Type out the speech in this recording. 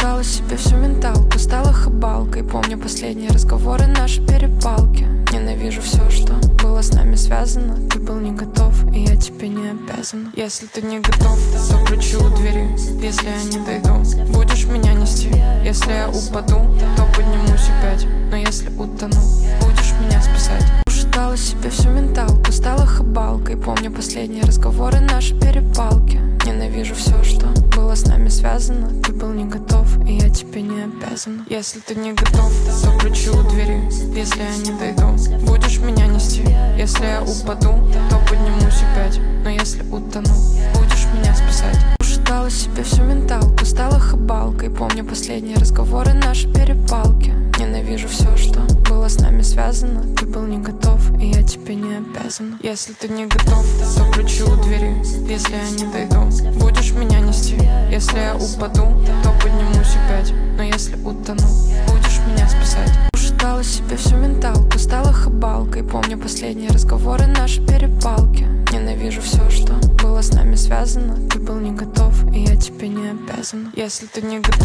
Ушатала себе всю менталку, стала хабалкой. Помню последние разговоры, наши перепалки. Ненавижу все, что было с нами связано. Ты был не готов, и я тебе не обязана. Если ты не готов, то ключи у двери. Если я не дойду, будешь меня нести. Если я упаду, то поднимусь опять. Но если утону, будешь меня спасать. Ушатала себе всю менталку, стала хабалкой. Помню последние разговоры, наши перепалки. Ненавижу все, что было с нами связано. Ты был не готов, и я тебе не обязана. Если ты не готов, то ключи у двери. Если я не дойду, будешь меня нести. Если я упаду, то поднимусь опять. Но если утону, будешь меня спасать. Ушатала себе всю менталку, стала хабалкой. Помню последние разговоры, наши перепалки. Ненавижу все, что было с нами связано. Ты был не готов, и я тебе не обязана. Если ты не готов, то ключи у двери. Если я не дойду, будешь меня нести. Если я упаду, то поднимусь опять. Но если утону, будешь меня спасать. Ушатала себе всю менталку, стала хабалкой. Помню последние разговоры, наши перепалки. Ненавижу все, что было с нами связано. Ты был не готов, и я тебе не обязана. Если ты не готов.